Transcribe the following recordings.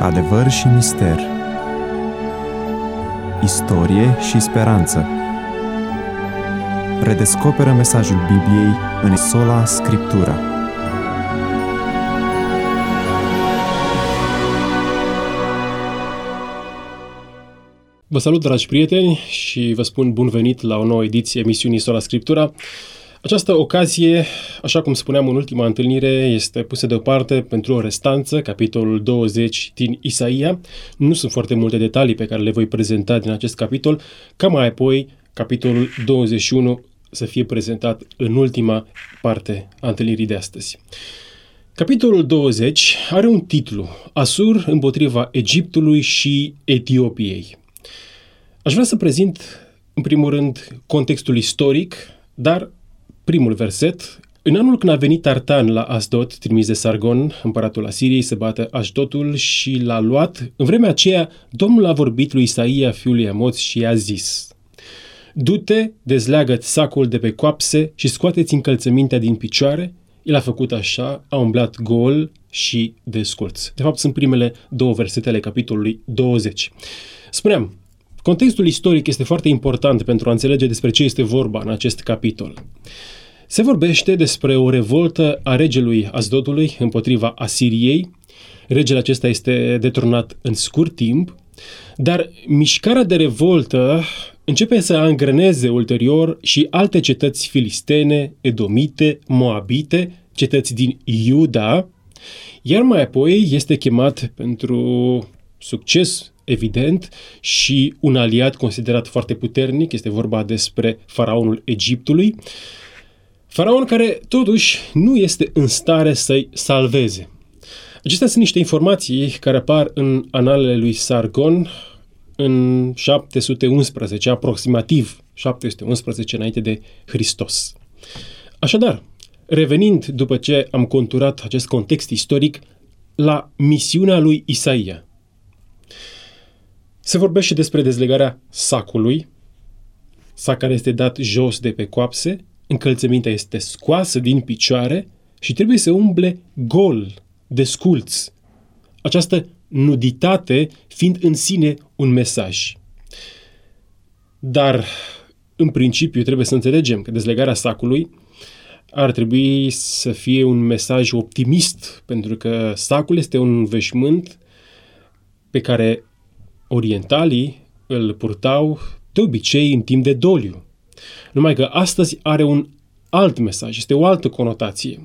Adevăr și mister, istorie și speranță. Redescoperă mesajul Bibliei în Sola Scriptura. Vă salut, dragi prieteni, și vă spun bun venit la o nouă ediție emisiunii Sola Scriptura. Această ocazie, așa cum spuneam în ultima întâlnire, este pusă deoparte pentru o restanță, capitolul 20 din Isaia. Nu sunt foarte multe detalii pe care le voi prezenta din acest capitol, ca mai apoi capitolul 21 să fie prezentat în ultima parte a întâlnirii de astăzi. Capitolul 20 are un titlu: Asur împotriva Egiptului și Etiopiei. Aș vrea să prezint, în primul rând, contextul istoric, dar primul verset: în anul când a venit Tartan la Asdod, trimis de Sargon, împăratul Asiriei, să bată Ashdodul și l-a luat, în vremea aceea Domnul a vorbit lui Isaia, fiul lui Amoț, și i-a zis: du-te, dezleagă-ți sacul de pe coapse și scoate-ți încălțămintea din picioare. El a făcut așa, a umblat gol și desculț. De fapt, sunt primele două versete ale capitolului 20. Spuneam, contextul istoric este foarte important pentru a înțelege despre ce este vorba în acest capitol. Se vorbește despre o revoltă a regelui Asdodului împotriva Asiriei. Regele acesta este deturnat în scurt timp, dar mișcarea de revoltă începe să angreneze ulterior și alte cetăți filistene, edomite, moabite, cetăți din Iuda, iar mai apoi este chemat pentru succes evident și un aliat considerat foarte puternic, este vorba despre faraonul Egiptului, faraon care totuși nu este în stare să-i salveze. Acestea sunt niște informații care apar în analele lui Sargon în 711, aproximativ 711 înainte de Hristos. Așadar, revenind după ce am conturat acest context istoric la misiunea lui Isaia, se vorbește despre dezlegarea sacului, sac care este dat jos de pe coapse, încălțămintea este scoasă din picioare și trebuie să umble gol, desculț. Această nuditate fiind în sine un mesaj. Dar, în principiu, trebuie să înțelegem că dezlegarea sacului ar trebui să fie un mesaj optimist, pentru că sacul este un veșmânt pe care orientalii îl purtau de obicei în timp de doliu. Numai că astăzi are un alt mesaj, este o altă conotație.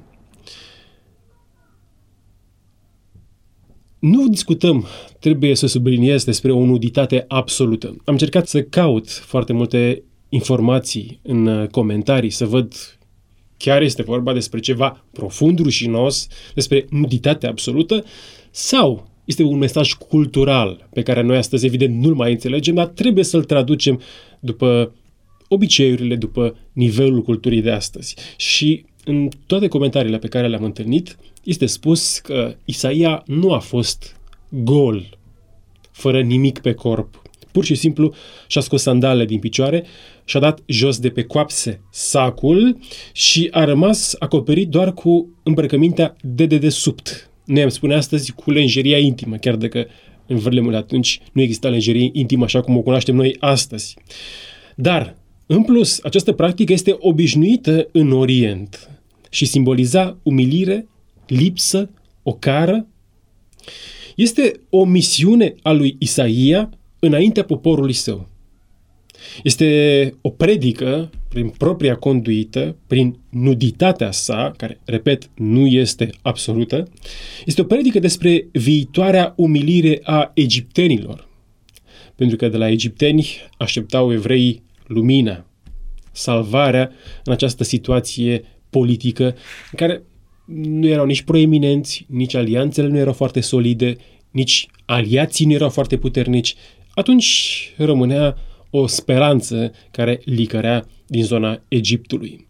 Nu discutăm, trebuie să subliniez, despre o nuditate absolută. Am încercat să caut foarte multe informații în comentarii, să văd chiar este vorba despre ceva profund rușinos, despre nuditate absolută, sau este un mesaj cultural pe care noi astăzi evident nu-l mai înțelegem, dar trebuie să-l traducem după obiceiurile, după nivelul culturii de astăzi. Și în toate comentariile pe care le-am întâlnit, este spus că Isaia nu a fost gol, fără nimic pe corp. Pur și simplu și-a scos sandalele din picioare, și-a dat jos de pe coapse sacul și a rămas acoperit doar cu îmbrăcămintea de dedesubt. Noi am spune astăzi cu lenjeria intimă, chiar dacă în vremurile atunci nu exista lenjerie intimă așa cum o cunoaștem noi astăzi. Dar, în plus, această practică este obișnuită în Orient și simboliza umilire, lipsă, ocară. Este o misiune a lui Isaia înaintea poporului său. Este o predică prin propria conduită, prin nuditatea sa, care, repet, nu este absolută. Este o predică despre viitoarea umilire a egiptenilor. Pentru că de la egipteni așteptau evreii lumina, salvarea în această situație politică în care nu erau nici proeminenți, nici alianțele nu erau foarte solide, nici aliații nu erau foarte puternici. Atunci rămânea o speranță care licărea din zona Egiptului.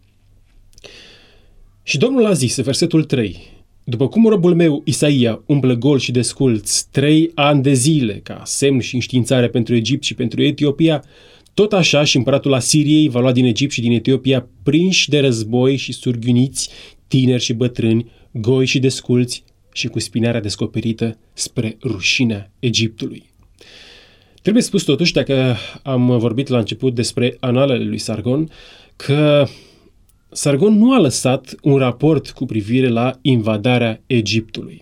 Și Domnul a zis, versetul 3, după cum robul meu, Isaia, umblă gol și desculț 3 ani de zile ca semn și înștiințare pentru Egipt și pentru Etiopia, tot așa și împăratul Asiriei va lua din Egipt și din Etiopia prinși de război și surghiuniți, tineri și bătrâni, goi și desculți, și cu spinarea descoperită spre rușinea Egiptului. Trebuie spus totuși, dacă am vorbit la început despre analele lui Sargon, că Sargon nu a lăsat un raport cu privire la invadarea Egiptului.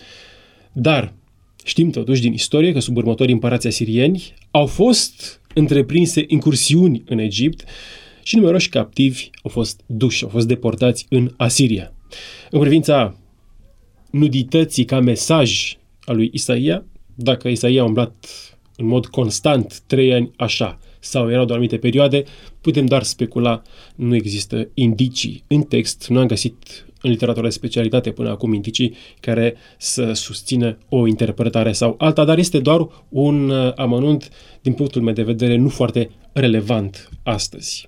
Dar știm totuși din istorie că sub următorii împărați asirieni au fost întreprinse incursiuni în Egipt și numeroși captivi au fost duși, au fost deportați în Asiria. În privința nudității ca mesaj al lui Isaia, dacă Isaia a umblat în mod constant 3 ani așa, sau erau de anumite perioade, putem doar specula, nu există indicii în text, nu am găsit în literatura de specialitate până acum indicii care să susțină o interpretare sau alta, dar este doar un amănunt, din punctul meu de vedere, nu foarte relevant astăzi.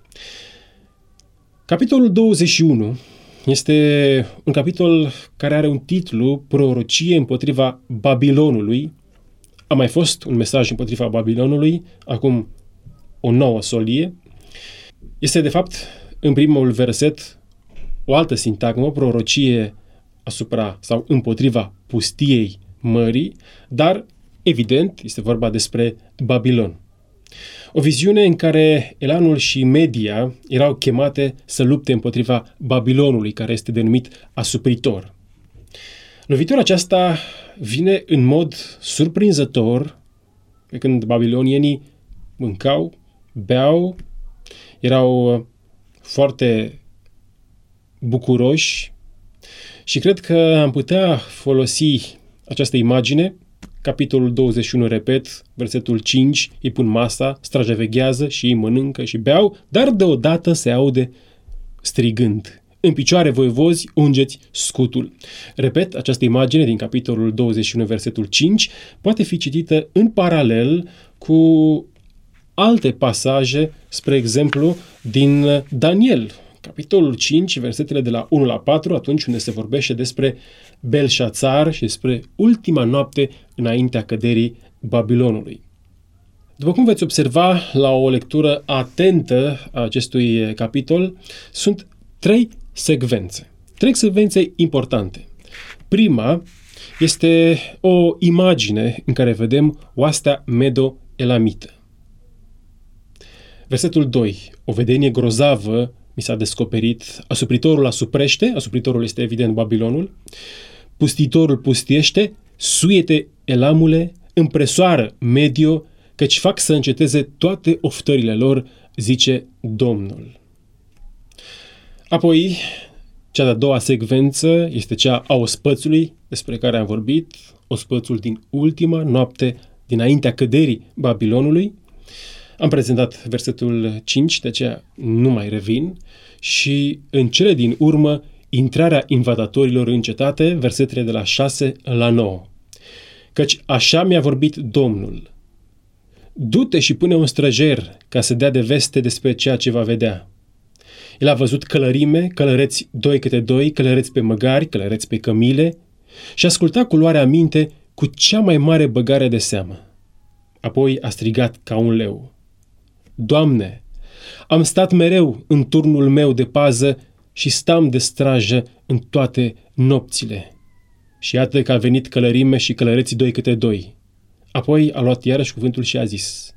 Capitolul 21 este un capitol care are un titlu, Prorocie împotriva Babilonului. A mai fost un mesaj împotriva Babilonului, acum o nouă solie. Este, de fapt, în primul verset, o altă sintagmă, prorocie asupra sau împotriva pustiei mării, dar, evident, este vorba despre Babilon. O viziune în care Elanul și Media erau chemate să lupte împotriva Babilonului, care este denumit asupritor. Lovitura aceasta vine în mod surprinzător, pe când babilonienii mâncau, beau, erau foarte bucuroși și cred că am putea folosi această imagine. Capitolul 21, repet, versetul 5, îi pun masa, strajeveghează și îi mănâncă și beau, dar deodată se aude strigând: în picioare, voivozi, ungeți scutul. Repet, această imagine din capitolul 21, versetul 5, poate fi citită în paralel cu alte pasaje, spre exemplu, din Daniel, capitolul 5, versetele de la 1 la 4, atunci unde se vorbește despre Belșațar și despre ultima noapte înaintea căderii Babilonului. După cum veți observa la o lectură atentă a acestui capitol, sunt 3 secvențe. 3 secvențe importante. Prima este o imagine în care vedem oastea medo-elamită. Versetul 2. O vedenie grozavă mi s-a descoperit. Asupritorul asuprește, asupritorul este evident Babilonul, pustitorul pustiește, suiete Elamule, împresoară Medio, căci fac să înceteze toate oftările lor, zice Domnul. Apoi, cea de-a doua secvență este cea a ospățului, despre care am vorbit, ospățul din ultima noapte dinaintea căderii Babilonului. Am prezentat versetul 5, de aceea nu mai revin, și în cele din urmă, intrarea invadatorilor în cetate, versetele de la 6 la 9. Căci așa mi-a vorbit Domnul: du-te și pune un străjer ca să dea de veste despre ceea ce va vedea. El a văzut călărime, călăreți 2 câte 2, călăreți pe măgari, călăreți pe cămile, și asculta cu luarea minte cu cea mai mare băgare de seamă. Apoi a strigat ca un leu: Doamne, am stat mereu în turnul meu de pază și stam de strajă în toate nopțile. Și iată că a venit călărime și călăreți 2 câte 2. Apoi a luat iarăși cuvântul și a zis: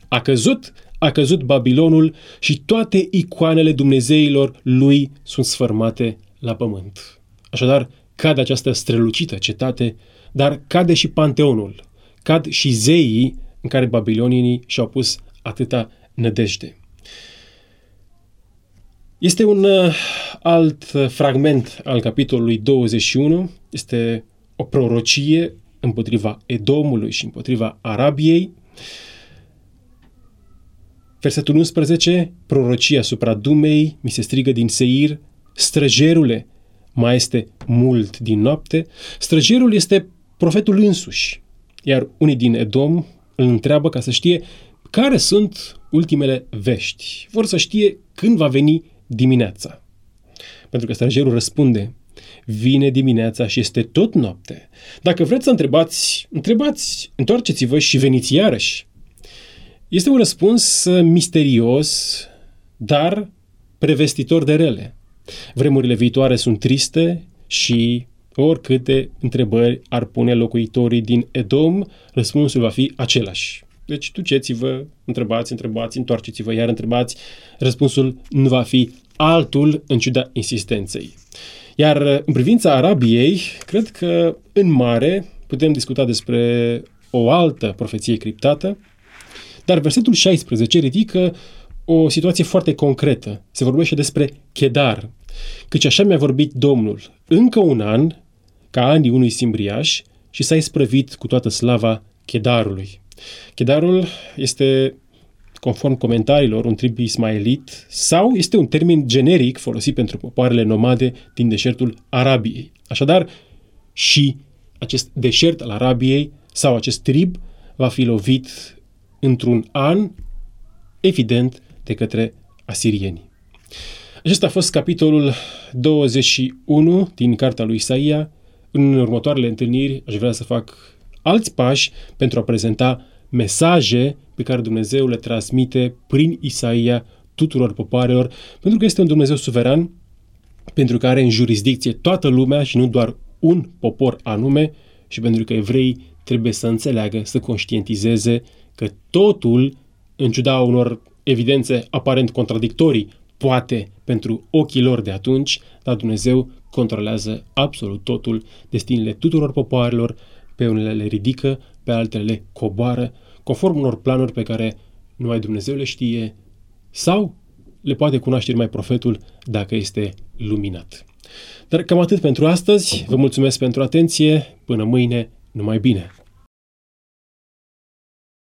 a căzut Babilonul și toate icoanele dumnezeilor lui sunt sfărmate la pământ. Așadar, cade această strălucită cetate, dar cade și panteonul, cad și zeii în care babilonienii și-au pus atâta nădejde. Este un alt fragment al capitolului 21, este o prorocie împotriva Edomului și împotriva Arabiei. Versetul 11, prorocia asupra Dumei, mi se strigă din Seir: străjerule, mai este mult din noapte. Străjerul este profetul însuși, iar unii din Edom îl întreabă ca să știe care sunt ultimele vești. Vor să știe când va veni dimineața. Pentru că străjerul răspunde: vine dimineața și este tot noapte. Dacă vreți să întrebați, întoarceți-vă și veniți iarăși. Este un răspuns misterios, dar prevestitor de rele. Vremurile viitoare sunt triste și oricâte întrebări ar pune locuitorii din Edom, răspunsul va fi același. Deci duceți-vă, întrebați, întoarceți-vă, iar întrebați, răspunsul nu va fi altul în ciuda insistenței. Iar în privința Arabiei, cred că în mare putem discuta despre o altă profeție criptată, dar versetul 16 ridică o situație foarte concretă. Se vorbește despre Chedar, căci așa mi-a vorbit Domnul, încă un an, ca anii unui simbriaș, și s-a isprăvit cu toată slava Chedarului. Chedarul este, conform comentariilor, un trib ismaelit sau este un termen generic folosit pentru popoarele nomade din deșertul Arabiei. Așadar, și acest deșert al Arabiei sau acest trib va fi lovit într-un an, evident, de către asirieni. Acesta a fost capitolul 21 din cartea lui Isaia. În următoarele întâlniri aș vrea să fac alți pași pentru a prezenta mesaje pe care Dumnezeu le transmite prin Isaia tuturor popoarelor, pentru că este un Dumnezeu suveran, pentru că are în jurisdicție toată lumea și nu doar un popor anume, și pentru că evreii trebuie să înțeleagă, să conștientizeze că totul, în ciuda unor evidențe aparent contradictorii, poate pentru ochii lor de atunci, dar Dumnezeu controlează absolut totul, destinele tuturor popoarelor, pe unele le ridică, pe altele le coboară, conform unor planuri pe care numai Dumnezeu le știe sau le poate cunoaște numai profetul dacă este luminat. Dar cam atât pentru astăzi. Vă mulțumesc pentru atenție. Până mâine, numai bine!